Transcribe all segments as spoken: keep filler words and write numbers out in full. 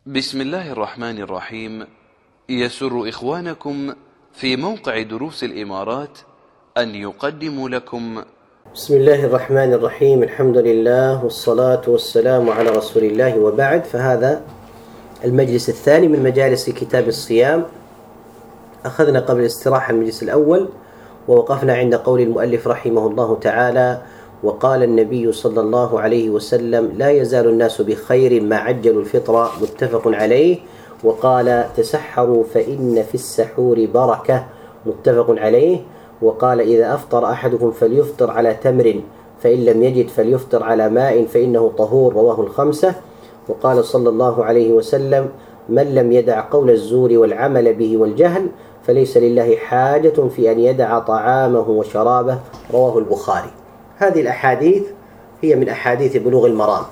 بسم الله الرحمن الرحيم. يسر إخوانكم في موقع دروس الإمارات أن يقدموا لكم بسم الله الرحمن الرحيم. الحمد لله والصلاة والسلام على رسول الله، وبعد، فهذا المجلس الثاني من مجالس كتاب الصيام. أخذنا قبل الاستراحة المجلس الأول ووقفنا عند قول المؤلف رحمه الله تعالى: وقال النبي صلى الله عليه وسلم: لا يزال الناس بخير ما عجلوا الفطر، متفق عليه. وقال: تسحروا فإن في السحور بركة، متفق عليه. وقال: إذا أفطر أحدكم فليفطر على تمر، فإن لم يجد فليفطر على ماء فإنه طهور، رواه الخمسة. وقال صلى الله عليه وسلم: من لم يدع قول الزور والعمل به والجهل فليس لله حاجة في أن يدع طعامه وشرابه، رواه البخاري. هذه الأحاديث هي من أحاديث بلوغ المرام،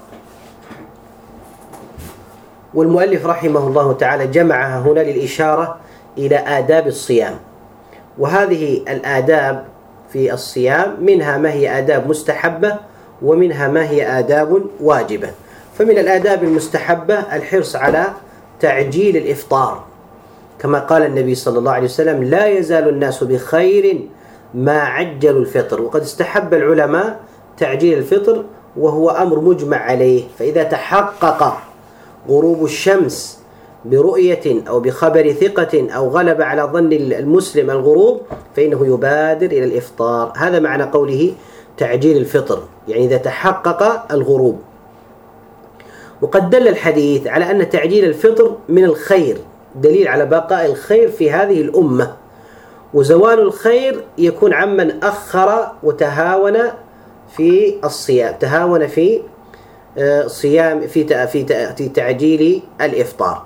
والمؤلف رحمه الله تعالى جمعها هنا للإشارة إلى آداب الصيام. وهذه الآداب في الصيام منها ما هي آداب مستحبة ومنها ما هي آداب واجبة. فمن الآداب المستحبة الحرص على تعجيل الإفطار، كما قال النبي صلى الله عليه وسلم: لا يزال الناس بخير ما عجلوا الفطر. وقد استحب العلماء تعجيل الفطر وهو أمر مجمع عليه، فإذا تحقق غروب الشمس برؤية أو بخبر ثقة أو غلب على ظن المسلم الغروب فإنه يبادر إلى الإفطار. هذا معنى قوله تعجيل الفطر، يعني إذا تحقق الغروب. وقد دل الحديث على أن تعجيل الفطر من الخير، دليل على بقاء الخير في هذه الأمة، وزوال الخير يكون عمن أخر وتهاون في الصيام، تهاون في صيام في في تعجيل الإفطار.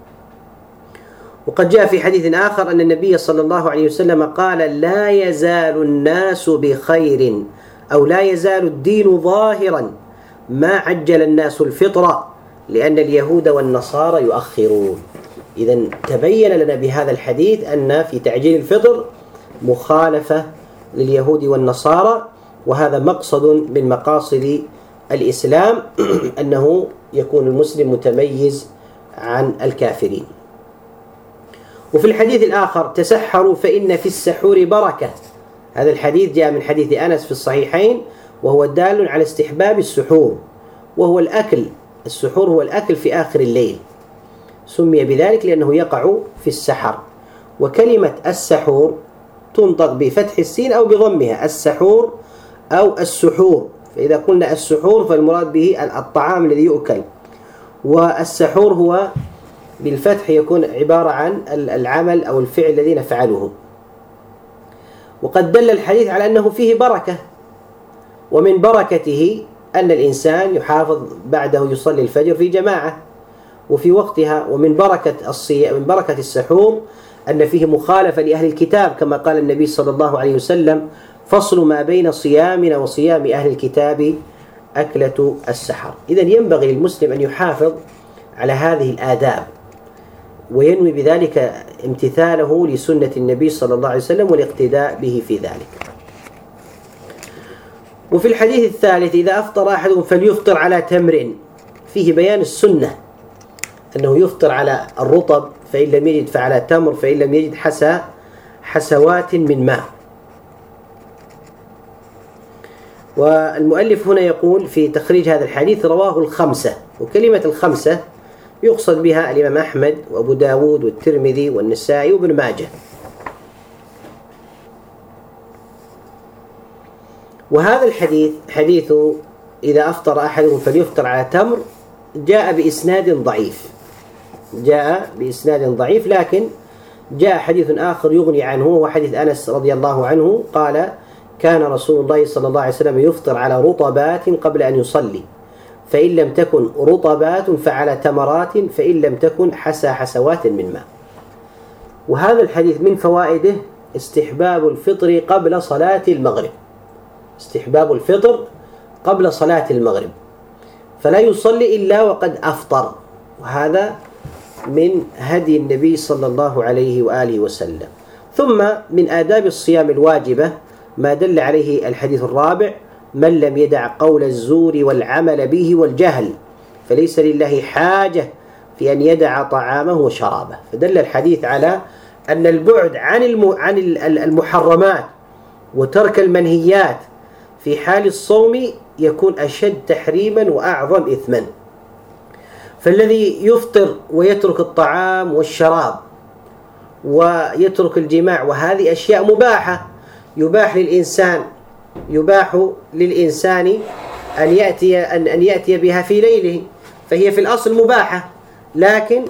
وقد جاء في حديث آخر أن النبي صلى الله عليه وسلم قال: لا يزال الناس بخير، أو لا يزال الدين ظاهرا ما عجل الناس الفطر، لأن اليهود والنصارى يؤخرون. إذن تبين لنا بهذا الحديث أن في تعجيل الفطر مخالفة لليهود والنصارى، وهذا مقصد من مقاصد الإسلام أنه يكون المسلم متميز عن الكافرين. وفي الحديث الآخر: تسحروا فإن في السحور بركة. هذا الحديث جاء من حديث أنس في الصحيحين، وهو دال على استحباب السحور، وهو الأكل. السحور هو الأكل في آخر الليل، سمي بذلك لأنه يقع في السحر. وكلمة السحور تنطق بفتح السين أو بضمها، السحور أو السحور. فإذا قلنا السحور فالمراد به الطعام الذي يؤكل، والسحور هو بالفتح يكون عبارة عن العمل أو الفعل الذي نفعله. وقد دل الحديث على أنه فيه بركة، ومن بركته أن الإنسان يحافظ بعده يصلي الفجر في جماعة وفي وقتها. ومن بركة الصيام، من بركة السحور أن فيه مخالفة لأهل الكتاب، كما قال النبي صلى الله عليه وسلم: فصل ما بين صيامنا وصيام أهل الكتاب أكلة السحر. إذن ينبغي للمسلم أن يحافظ على هذه الآداب، وينوي بذلك امتثاله لسنة النبي صلى الله عليه وسلم والاقتداء به في ذلك. وفي الحديث الثالث: إذا أفطر أحدهم فليفطر على تمر، فيه بيان السنة أنه يفطر على الرطب، فإن لم يجد فعلى تمر، فإن لم يجد حسى حسوات من ماء. والمؤلف هنا يقول في تخريج هذا الحديث: رواه الخمسة. وكلمة الخمسة يقصد بها الإمام أحمد وأبو داود والترمذي والنسائي وابن ماجه. وهذا الحديث حديث إذا أفطر أحدهم فليفطر على تمر جاء بإسناد ضعيف، جاء بإسناد ضعيف لكن جاء حديث آخر يغني عنه، وهو حديث أنس رضي الله عنه قال: كان رسول الله صلى الله عليه وسلم يفطر على رطبات قبل أن يصلي، فإن لم تكن رطبات فعلى تمرات، فإن لم تكن حسى حسوات من ماء. وهذا الحديث من فوائده استحباب الفطر قبل صلاة المغرب، استحباب الفطر قبل صلاة المغرب، فلا يصلي إلا وقد أفطر. وهذا من هدي النبي صلى الله عليه وآله وسلم. ثم من آداب الصيام الواجبة ما دل عليه الحديث الرابع: من لم يدع قول الزور والعمل به والجهل فليس لله حاجة في أن يدع طعامه وشرابه. فدل الحديث على أن البعد عن عن المحرمات وترك المنهيات في حال الصوم يكون أشد تحريما وأعظم إثما. فالذي يفطر ويترك الطعام والشراب ويترك الجماع وهذه أشياء مباحة، يباح للإنسان يباح للإنسان أن يأتي أن أن يأتي بها في ليله، فهي في الأصل مباحة، لكن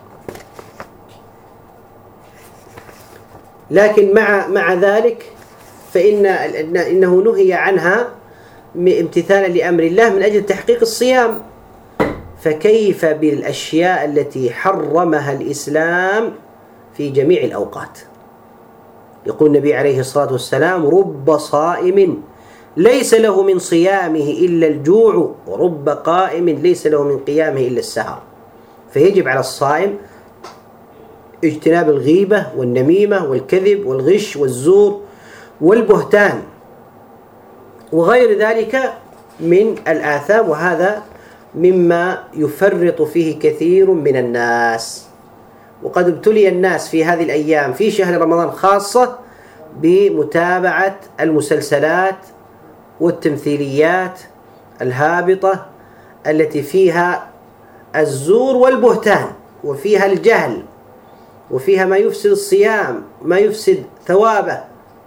لكن مع مع ذلك فإن إنه نهي عنها امتثالا لأمر الله من أجل تحقيق الصيام. فكيف بالأشياء التي حرمها الإسلام في جميع الأوقات؟ يقول النبي عليه الصلاة والسلام: رب صائم ليس له من صيامه إلا الجوع، ورب قائم ليس له من قيامه إلا السهر. فيجب على الصائم اجتناب الغيبة والنميمة والكذب والغش والزور والبهتان وغير ذلك من الآثام، وهذا مما يفرط فيه كثير من الناس. وقد ابتلي الناس في هذه الأيام في شهر رمضان خاصة بمتابعة المسلسلات والتمثيليات الهابطة التي فيها الزور والبهتان وفيها الجهل وفيها ما يفسد الصيام ما يفسد ثوابه،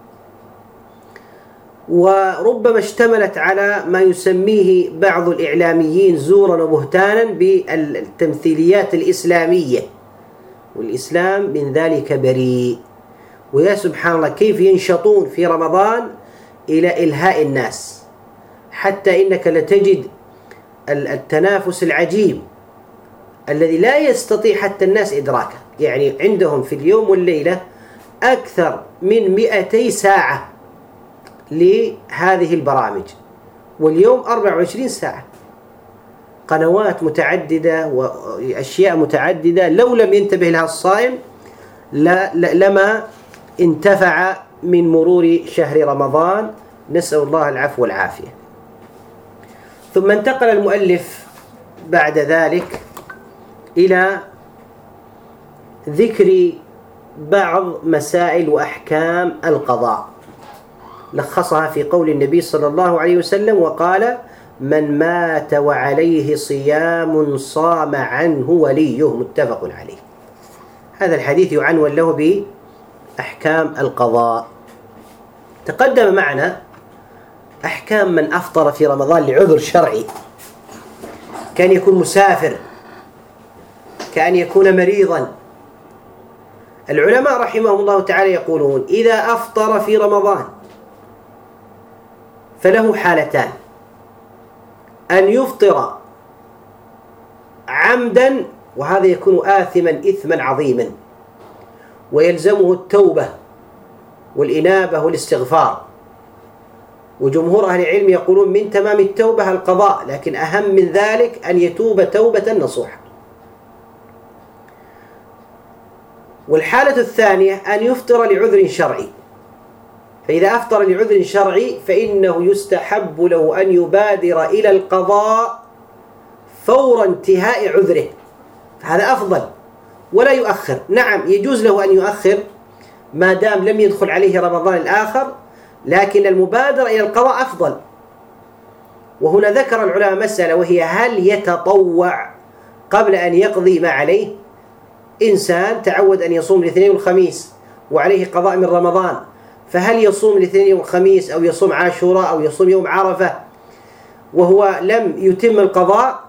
وربما اشتملت على ما يسميه بعض الإعلاميين زورا وبهتانا بالتمثيليات الإسلامية، والإسلام من ذلك بريء. ويا سبحان الله كيف ينشطون في رمضان إلى إلهاء الناس، حتى إنك لتجد التنافس العجيب الذي لا يستطيع حتى الناس إدراكه. يعني عندهم في اليوم والليلة أكثر من مئتي ساعة لهذه البرامج، واليوم أربع وعشرين ساعة، قنوات متعددة وأشياء متعددة. لو لم ينتبه لها الصائم لما انتفع من مرور شهر رمضان، نسأل الله العفو والعافية. ثم انتقل المؤلف بعد ذلك إلى ذكر بعض مسائل وأحكام القضاء، لخصها في قول النبي صلى الله عليه وسلم وقال: من مات وعليه صيام صام عنه وليه، متفق عليه. هذا الحديث يعنون له بأحكام القضاء. تقدم معنا أحكام من أفطر في رمضان لعذر شرعي، كان يكون مسافر، كأن يكون مريضا. العلماء رحمهم الله تعالى يقولون: إذا أفطر في رمضان فله حالتان: أن يفطر عمدا، وهذا يكون آثما إثما عظيما ويلزمه التوبة والإنابة والاستغفار، وجمهور أهل العلم يقولون من تمام التوبة القضاء، لكن أهم من ذلك أن يتوب توبة نصوحة. والحالة الثانية أن يفطر لعذر شرعي، فإذا أفطر لعذر شرعي فإنه يستحب له أن يبادر إلى القضاء فور انتهاء عذره، فهذا أفضل ولا يؤخر. نعم يجوز له أن يؤخر ما دام لم يدخل عليه رمضان الآخر، لكن المبادرة إلى القضاء أفضل. وهنا ذكر العلماء مسألة، وهي: هل يتطوع قبل أن يقضي ما عليه؟ إنسان تعود أن يصوم الاثنين والخميس وعليه قضاء من رمضان، فهل يصوم الاثنين والخميس أو يصوم عاشوراء أو يصوم يوم عرفة وهو لم يتم القضاء؟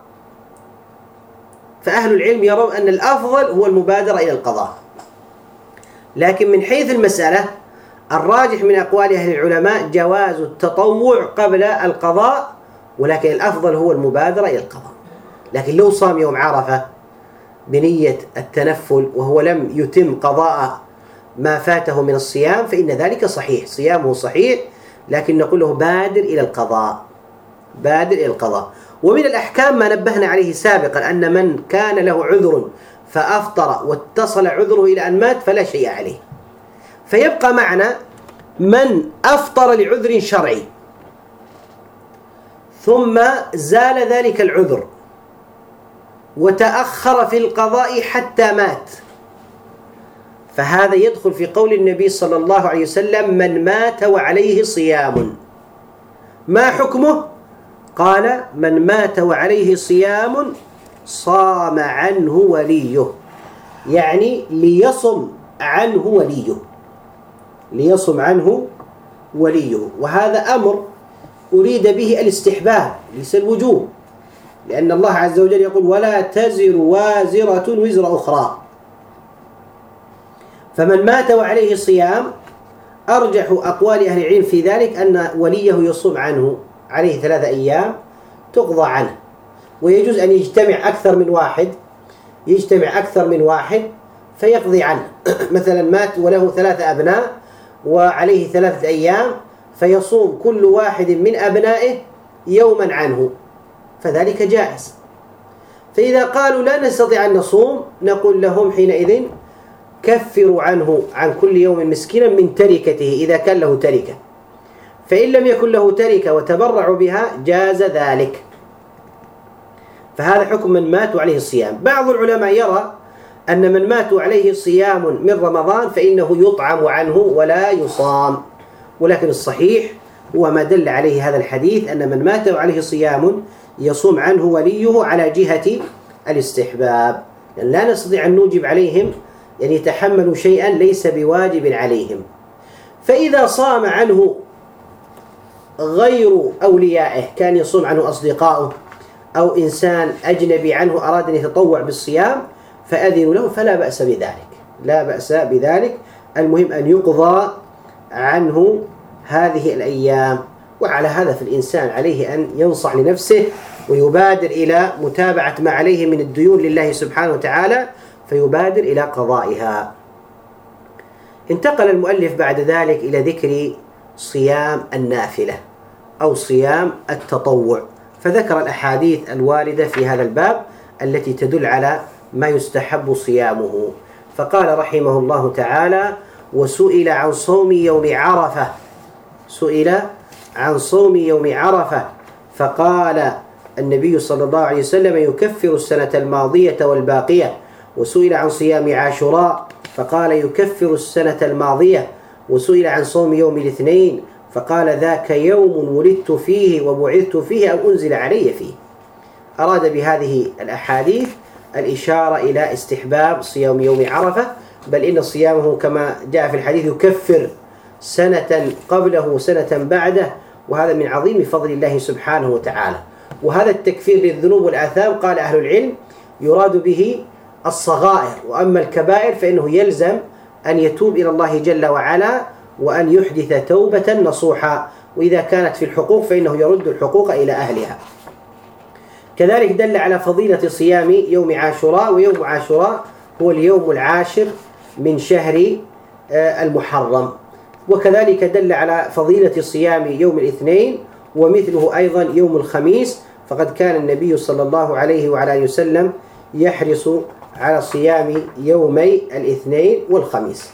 فأهل العلم يرون أن الأفضل هو المبادرة إلى القضاء. لكن من حيث المسألة الراجح من أقوال أهل العلماء جواز التطوع قبل القضاء، ولكن الأفضل هو المبادرة إلى القضاء. لكن لو صام يوم عرفة بنية التنفل وهو لم يتم قضاء ما فاته من الصيام فإن ذلك صحيح، صيامه صحيح، لكن نقول له بادر إلى القضاء، بادر إلى القضاء. ومن الأحكام ما نبهنا عليه سابقا، أن من كان له عذر فأفطر واتصل عذره إلى أن مات فلا شيء عليه. فيبقى معنا من أفطر لعذر شرعي ثم زال ذلك العذر وتأخر في القضاء حتى مات، فهذا يدخل في قول النبي صلى الله عليه وسلم: من مات وعليه صيام. ما حكمه؟ قال: من مات وعليه صيام صام عنه وليه، يعني ليصم عنه وليه، ليصم عنه وليه. وهذا أمر أريد به الاستحباب ليس الوجوب، لأن الله عز وجل يقول: ولا تزر وازرة وزر أخرى. فمن مات وعليه صيام، أرجح أقوال أهل العلم في ذلك أن وليه يصوم عنه، عليه ثلاثة أيام تقضى عنه. ويجوز أن يجتمع أكثر من واحد يجتمع أكثر من واحد فيقضي عنه. مثلا مات وله ثلاثة أبناء وعليه ثلاثة أيام، فيصوم كل واحد من أبنائه يوما عنه، فذلك جائز. فإذا قالوا لا نستطيع أن نصوم، نقول لهم حينئذ: كفروا عنه عن كل يوم مسكينا من تركته إذا كان له تركة، فإن لم يكن له تركة وتبرعوا بها جاز ذلك. فهذا حكم من مات وعليه الصيام. بعض العلماء يرى أن من مات عليه صيام من رمضان فإنه يطعم عنه ولا يصام، ولكن الصحيح هو ما دل عليه هذا الحديث، أن من مات وعليه صيام يصوم عنه وليه على جهة الاستحباب، يعني لا نستطيع أن نوجب عليهم يعني يتحملوا شيئا ليس بواجب عليهم. فإذا صام عنه غير أوليائه، كان يصوم عنه أصدقائه أو إنسان أجنبي عنه أراد أن يتطوع بالصيام، فأذنوا له، فلا بأس بذلك، لا بأس بذلك. المهم أن يقضى عنه هذه الأيام. وعلى هذا فالإنسان عليه أن ينصح لنفسه ويبادر إلى متابعة ما عليه من الديون لله سبحانه وتعالى، فيبادر إلى قضائها. انتقل المؤلف بعد ذلك إلى ذكر صيام النافلة أو صيام التطوع، فذكر الأحاديث الواردة في هذا الباب التي تدل على ما يستحب صيامه. فقال رحمه الله تعالى: وسئل عن صوم يوم عرفة سئل عن صوم يوم عرفة فقال النبي صلى الله عليه وسلم: يكفر السنة الماضية والباقية. وسئل عن صيام عاشوراء فقال: يكفر السنة الماضية. وسئل عن صوم يوم الاثنين فقال: ذاك يوم ولدت فيه وبعثت فيه أو أنزل علي فيه. أراد بهذه الأحاديث الإشارة إلى استحباب صيام يوم عرفة، بل إن صيامه كما جاء في الحديث يكفر سنة قبله وسنة بعده، وهذا من عظيم فضل الله سبحانه وتعالى. وهذا التكفير للذنوب والآثام قال أهل العلم يراد به الصغائر، وأما الكبائر فإنه يلزم أن يتوب إلى الله جل وعلا وأن يحدث توبة نصوحا، وإذا كانت في الحقوق فإنه يرد الحقوق إلى أهلها. كذلك دل على فضيلة صيام يوم عاشوراء، ويوم عاشوراء هو اليوم العاشر من شهر المحرم. وكذلك دل على فضيلة صيام يوم الاثنين، ومثله أيضا يوم الخميس، فقد كان النبي صلى الله عليه وعلى آله وسلم يحرص على صيام يومي الاثنين والخميس.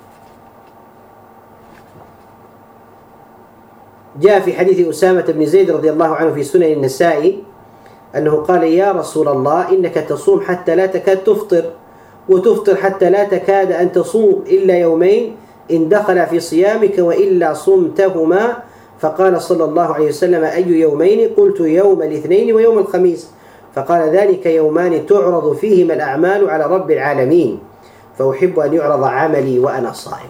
جاء في حديث أسامة بن زيد رضي الله عنه في سنن النسائي أنه قال: يا رسول الله، إنك تصوم حتى لا تكاد تفطر، وتفطر حتى لا تكاد أن تصوم إلا يومين إن دخل في صيامك وإلا صمتهما. فقال صلى الله عليه وسلم: أي يومين؟ قلت: يوم الاثنين ويوم الخميس. فقال: ذلك يومان تعرض فيهما الأعمال على رب العالمين، فأحب أن يعرض عملي وأنا صائم.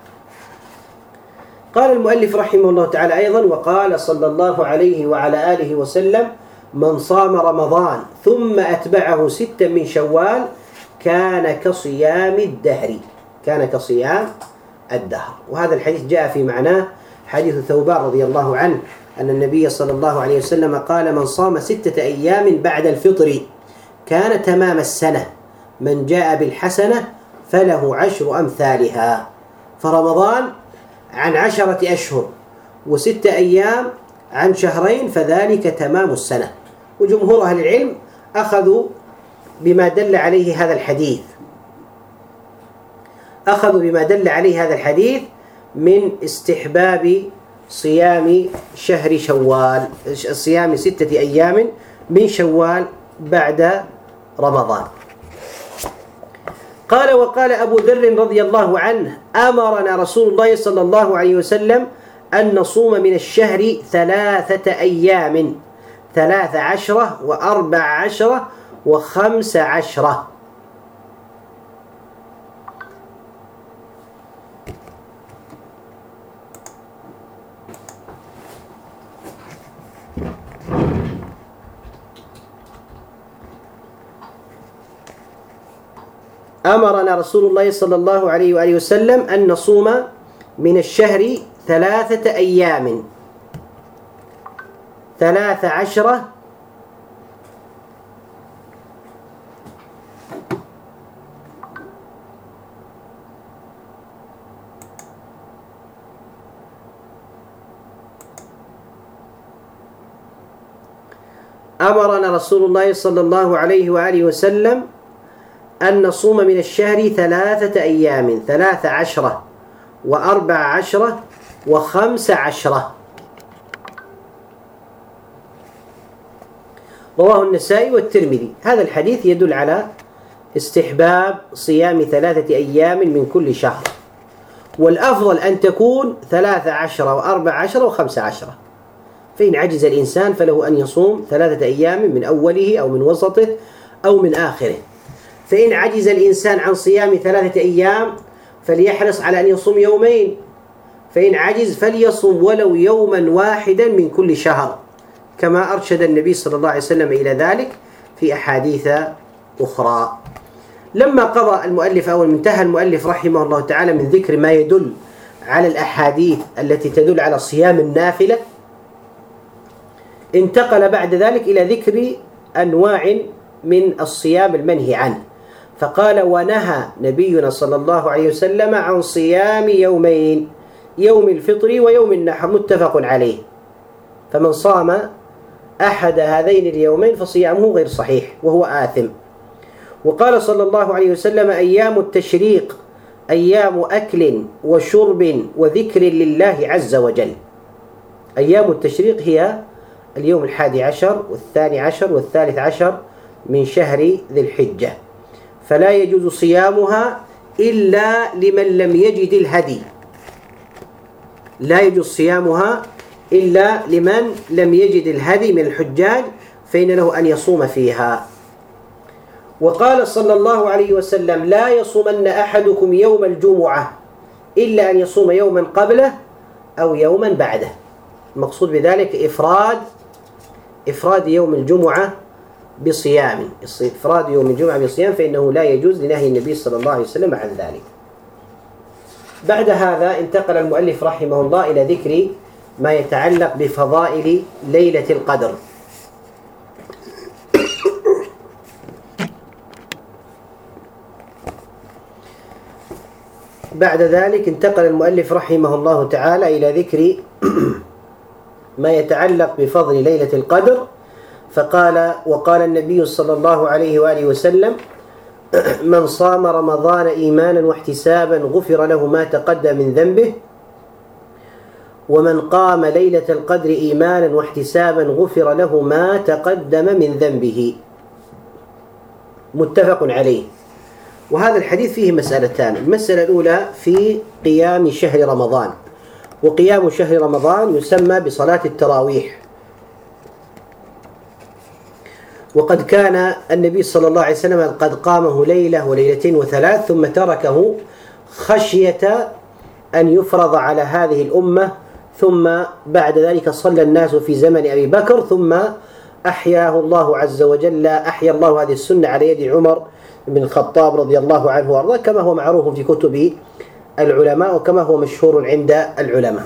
قال المؤلف رحمه الله تعالى أيضا: وقال صلى الله عليه وعلى آله وسلم: من صام رمضان ثم أتبعه ستا من شوال كان كصيام الدهر كان كصيام الدهر. وهذا الحديث جاء في معناه حديث ثوبان رضي الله عنه أن النبي صلى الله عليه وسلم قال: من صام ستة أيام بعد الفطر كان تمام السنة، من جاء بالحسنة فله عشر أمثالها. فرمضان عن عشرة أشهر، وستة أيام عن شهرين، فذلك تمام السنة. وجمهور أهل العلم أخذوا بما دل عليه هذا الحديث أخذوا بما دل عليه هذا الحديث من استحباب صيام شهر شوال، صيام ستة أيام من شوال بعد رمضان. قال: وقال أبو ذر رضي الله عنه: أمرنا رسول الله صلى الله عليه وسلم أن نصوم من الشهر ثلاثة أيام، ثلاث عشرة وأربع عشرة وخمس عشرة. أمرنا رسول الله صلى الله عليه وآله وسلم أن نصوم من الشهر ثلاثة أيام، ثلاث عشرة أمرنا رسول الله صلى الله عليه وآله وسلم أن نصوم من الشهر ثلاثة أيام، ثلاث عشرة وأربع عشرة وخمس عشرة. رواه النسائي والترمذي. هذا الحديث يدل على استحباب صيام ثلاثة أيام من كل شهر، والأفضل أن تكون ثلاث عشرة وأربع عشرة وخمس عشرة. فإن عجز الإنسان فله أن يصوم ثلاثة أيام من أوله أو من وسطه أو من آخره. فإن عجز الإنسان عن صيام ثلاثة أيام فليحرص على أن يصوم يومين، فإن عجز فليصوم ولو يوما واحدا من كل شهر، كما أرشد النبي صلى الله عليه وسلم إلى ذلك في أحاديث أخرى. لما قضى المؤلف أو انتهى المؤلف رحمه الله تعالى من ذكر ما يدل على الأحاديث التي تدل على صيام النافلة، انتقل بعد ذلك إلى ذكر أنواع من الصيام المنهي عنه، فقال: ونهى نبينا صلى الله عليه وسلم عن صيام يومين، يوم الفطر ويوم النحر، متفق عليه. فمن صام أحد هذين اليومين فصيامه غير صحيح وهو آثم. وقال صلى الله عليه وسلم: أيام التشريق أيام أكل وشرب وذكر لله عز وجل. أيام التشريق هي اليوم الحادي عشر والثاني عشر والثالث عشر من شهر ذي الحجة، فلا يجوز صيامها إلا لمن لم يجد الهدي، لا يجوز صيامها إلا لمن لم يجد الهدي من الحجاج، فإن له أن يصوم فيها. وقال صلى الله عليه وسلم: لا يصومن أحدكم يوم الجمعة إلا أن يصوم يوما قبله أو يوما بعده. المقصود بذلك إفراد إفراد يوم الجمعة بصيام، إفراد يوم الجمعة بصيام، فإنه لا يجوز لنهي النبي صلى الله عليه وسلم عن ذلك. بعد هذا انتقل المؤلف رحمه الله إلى ذكر ما يتعلق بفضائل ليلة القدر. بعد ذلك انتقل المؤلف رحمه الله تعالى إلى ذكر ما يتعلق بفضل ليلة القدر، فقال: وقال النبي صلى الله عليه وآله وسلم: من صام رمضان إيمانا واحتسابا غفر له ما تقدم من ذنبه، ومن قام ليلة القدر إيمانا واحتسابا غفر له ما تقدم من ذنبه. متفق عليه. وهذا الحديث فيه مسألتان. المسألة الأولى في قيام شهر رمضان، وقيام شهر رمضان يسمى بصلاة التراويح، وقد كان النبي صلى الله عليه وسلم قد قامه ليلة وليلتين وثلاث ثم تركه خشية أن يفرض على هذه الأمة، ثم بعد ذلك صلى الناس في زمن أبي بكر، ثم أحياه الله عز وجل أحيا الله هذه السنة على يد عمر بن الخطاب رضي الله عنه وارضاه، كما هو معروف في كتب العلماء وكما هو مشهور عند العلماء.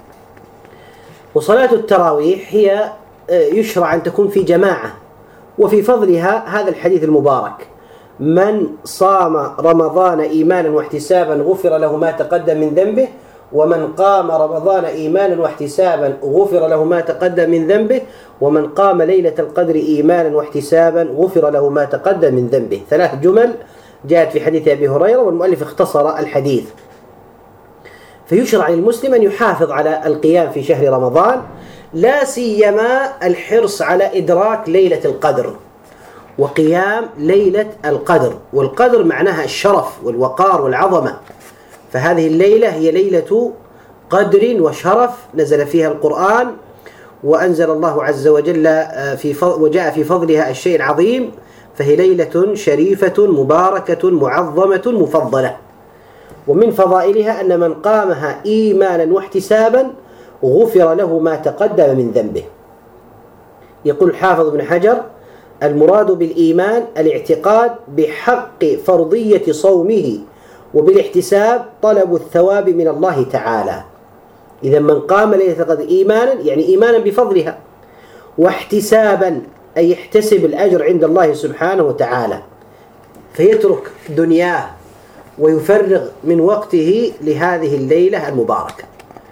وصلاة التراويح هي يشرع أن تكون في جماعة، وفي فضلها هذا الحديث المبارك: من صام رمضان إيمانا واحتسابا غفر له ما تقدم من ذنبه، ومن قام رمضان إيمانا واحتسابا غفر له ما تقدم من ذنبه، ومن قام ليلة القدر إيمانا واحتسابا غفر له ما تقدم من ذنبه. ثلاث جمل جاءت في حديث أبي هريرة، والمؤلف اختصر الحديث. فيشرع للمسلم أن يحافظ على القيام في شهر رمضان، لا سيما الحرص على إدراك ليلة القدر. وقيام ليلة القدر، والقدر معناها الشرف والوقار والعظمة، فهذه الليلة هي ليلة قدر وشرف نزل فيها القرآن، وأنزل الله عز وجل في فضل وجاء في فضلها الشيء العظيم، فهي ليلة شريفة مباركة معظمة مفضلة. ومن فضائلها أن من قامها إيمانا واحتسابا غفر له ما تقدم من ذنبه. يقول الحافظ ابن حجر: المراد بالإيمان الاعتقاد بحق فرضية صومه، وبالاحتساب طلب الثواب من الله تعالى. إذا من قام ليلة القدر إيمانا يعني إيمانا بفضلها، واحتسابا أي يحتسب الأجر عند الله سبحانه وتعالى، فيترك دنياه ويفرغ من وقته لهذه الليلة المباركة.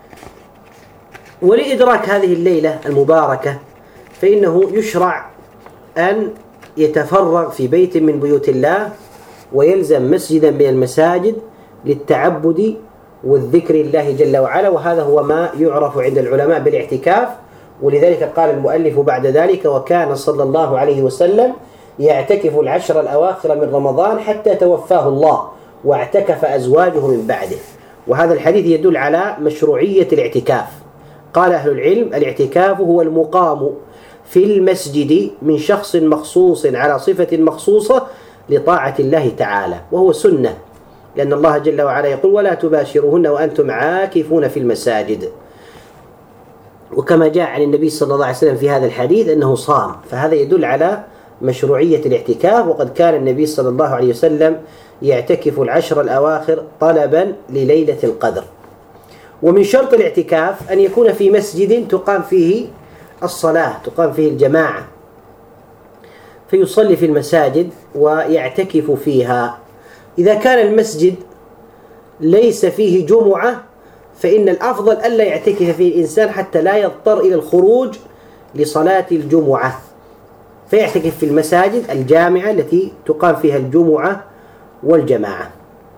ولإدراك هذه الليلة المباركة فإنه يشرع أن يتفرغ في بيت من بيوت الله، ويلزم مسجدا من المساجد للتعبد والذكر الله جل وعلا، وهذا هو ما يعرف عند العلماء بالاعتكاف. ولذلك قال المؤلف بعد ذلك: وكان صلى الله عليه وسلم يعتكف العشر الأواخر من رمضان حتى توفاه الله، واعتكف أزواجه من بعده. وهذا الحديث يدل على مشروعية الاعتكاف. قال أهل العلم: الاعتكاف هو المقام في المسجد من شخص مخصوص على صفة مخصوصة لطاعة الله تعالى، وهو سنة، لأن الله جل وعلا يقول: ولا تباشروهن وأنتم عاكفون في المساجد. وكما جاء عن النبي صلى الله عليه وسلم في هذا الحديث أنه صام، فهذا يدل على مشروعية الاعتكاف. وقد كان النبي صلى الله عليه وسلم يعتكف العشر الأواخر طلبا لليلة القدر. ومن شرط الاعتكاف أن يكون في مسجد تقام فيه الصلاة، تقام فيه الجماعة، فيصلي في المساجد ويعتكف فيها. إذا كان المسجد ليس فيه جمعة فإن الأفضل ألا يعتكف فيه الإنسان حتى لا يضطر إلى الخروج لصلاة الجمعة، فيعتكف في المساجد الجامعة التي تقام فيها الجمعة والجماعة.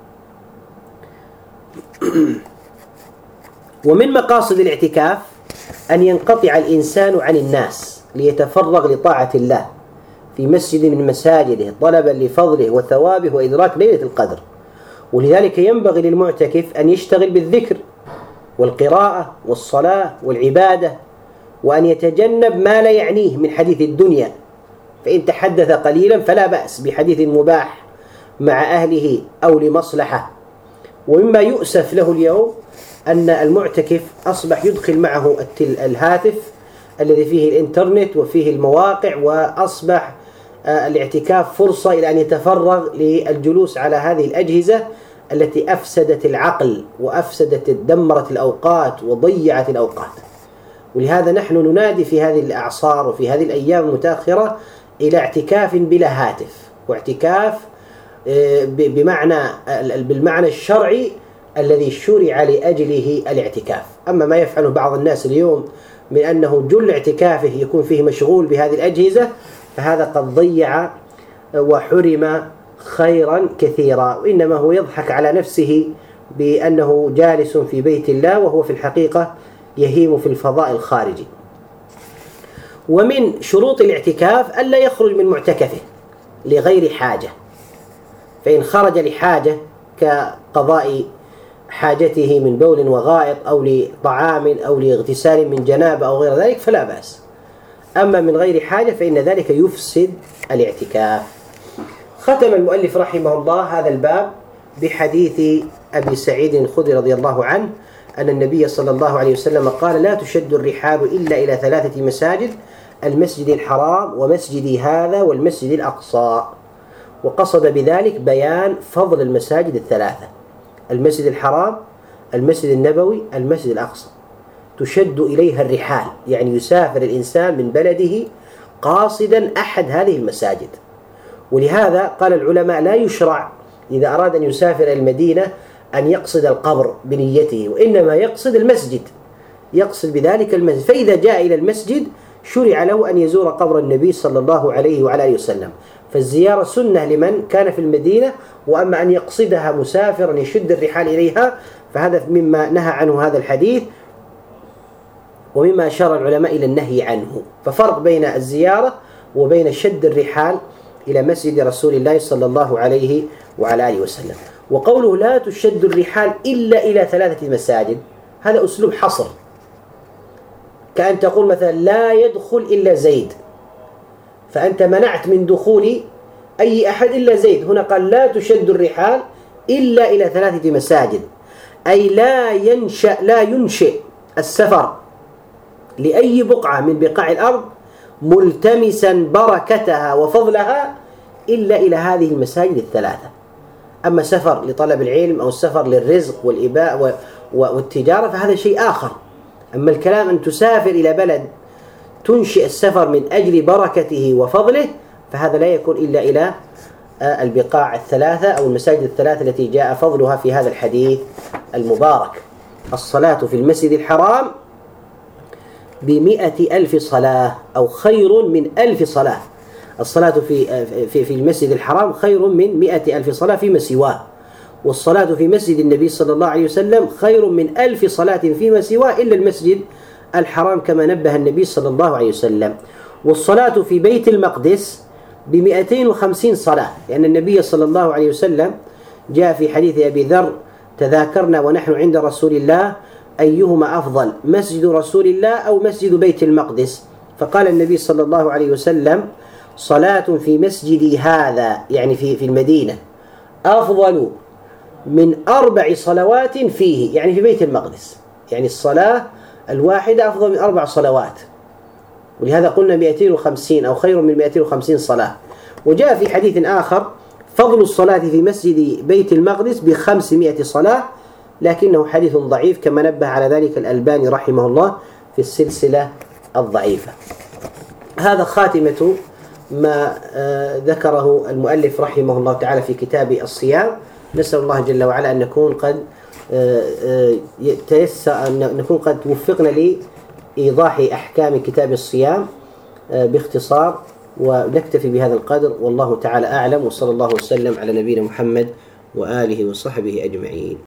ومن مقاصد الاعتكاف أن ينقطع الإنسان عن الناس ليتفرغ لطاعة الله في مسجد من مساجده طلبا لفضله وثوابه وإدراك ليلة القدر. ولذلك ينبغي للمعتكف أن يشتغل بالذكر والقراءة والصلاة والعبادة، وأن يتجنب ما لا يعنيه من حديث الدنيا، فإن تحدث قليلا فلا بأس بحديث مباح مع أهله أو لمصلحة. ومما يؤسف له اليوم أن المعتكف أصبح يدخل معه الهاتف الذي فيه الإنترنت وفيه المواقع، وأصبح الاعتكاف فرصة إلى أن يتفرغ للجلوس على هذه الأجهزة التي أفسدت العقل وأفسدت دمرت الأوقات وضيعت الأوقات. ولهذا نحن ننادي في هذه الأعصار وفي هذه الأيام المتأخرة إلى اعتكاف بلا هاتف، واعتكاف بمعنى بالمعنى الشرعي الذي شرع لأجله الاعتكاف. أما ما يفعله بعض الناس اليوم من أنه جل اعتكافه يكون فيه مشغول بهذه الأجهزة، فهذا قد ضيع وحرم خيرا كثيرا، وإنما هو يضحك على نفسه بأنه جالس في بيت الله وهو في الحقيقة يهيم في الفضاء الخارجي. ومن شروط الاعتكاف ألا يخرج من معتكفه لغير حاجة، فإن خرج لحاجة كقضاء حاجته من بول وغائط أو لطعام أو لاغتسال من جنابة أو غير ذلك فلا بأس. أما من غير حاجة فإن ذلك يفسد الاعتكاف. ختم المؤلف رحمه الله هذا الباب بحديث أبي سعيد الخدري رضي الله عنه أن النبي صلى الله عليه وسلم قال: لا تشد الرحال إلا إلى ثلاثة مساجد: المسجد الحرام ومسجدي هذا والمسجد الأقصى. وقصد بذلك بيان فضل المساجد الثلاثة: المسجد الحرام، المسجد النبوي، المسجد الأقصى. تشد إليها الرحال يعني يسافر الإنسان من بلده قاصدا أحد هذه المساجد. ولهذا قال العلماء: لا يشرع إذا أراد أن يسافر إلى المدينة أن يقصد القبر بنيته، وإنما يقصد المسجد، يقصد بذلك المسجد. فإذا جاء إلى المسجد شرع له أن يزور قبر النبي صلى الله عليه وعلى آله وسلم، فالزيارة سنة لمن كان في المدينة. وأما أن يقصدها مسافرا يشد الرحال إليها فهذا مما نهى عنه هذا الحديث، ومما أشار العلماء إلى النهي عنه. ففرق بين الزيارة وبين شد الرحال إلى مسجد رسول الله صلى الله عليه وعلى آله وسلم. وقوله لا تشد الرحال إلا إلى ثلاثة مساجد، هذا أسلوب حصر، كأن تقول مثلا لا يدخل إلا زيد، فأنت منعت من دخول أي أحد إلا زيد. هنا قال لا تشد الرحال إلا إلى ثلاثة مساجد، أي لا ينشأ لا ينشئ السفر لأي بقعة من بقاع الأرض ملتمسا بركتها وفضلها إلا إلى هذه المساجد الثلاثة. أما سفر لطلب العلم أو السفر للرزق والإباء والتجارة فهذا شيء آخر. أما الكلام أن تسافر إلى بلد تنشئ السفر من أجل بركته وفضله فهذا لا يكون إلا إلى البقاع الثلاثة أو المساجد الثلاثة التي جاء فضلها في هذا الحديث المبارك. الصلاة في المسجد الحرام بمئة ألف صلاة أو خير من ألف صلاة. الصلاة في في في المسجد الحرام خير من مئة ألف صلاة فيما سواه، والصلاة في مسجد النبي صلى الله عليه وسلم خير من ألف صلاة فيما سواه إلا المسجد الحرام كما نبه النبي صلى الله عليه وسلم. والصلاة في بيت المقدس بمئتين وخمسين صلاة، لأن النبي صلى الله عليه وسلم جاء في حديث أبي ذر تذاكرنا ونحن عند رسول الله أيهما أفضل مسجد رسول الله أو مسجد بيت المقدس؟ فقال النبي صلى الله عليه وسلم صلاة في مسجدي هذا يعني في في المدينة أفضل من أربع صلوات فيه يعني في بيت المقدس، يعني الصلاة الواحدة أفضل من أربع صلوات، ولهذا قلنا مئتين وخمسين أو خير من مئتين وخمسين صلاة. وجاء في حديث آخر فضل الصلاة في مسجد بيت المقدس بخمسمائة صلاة، لكنه حديث ضعيف كما نبه على ذلك الألباني رحمه الله في السلسلة الضعيفة. هذا خاتمة ما ذكره المؤلف رحمه الله تعالى في كتاب الصيام. نسأل الله جل وعلا أن نكون قد تيسر أن نكون قد وفقنا لإيضاح أحكام كتاب الصيام باختصار، ونكتفي بهذا القدر والله تعالى أعلم، وصلى الله وسلم على نبينا محمد وآله وصحبه أجمعين.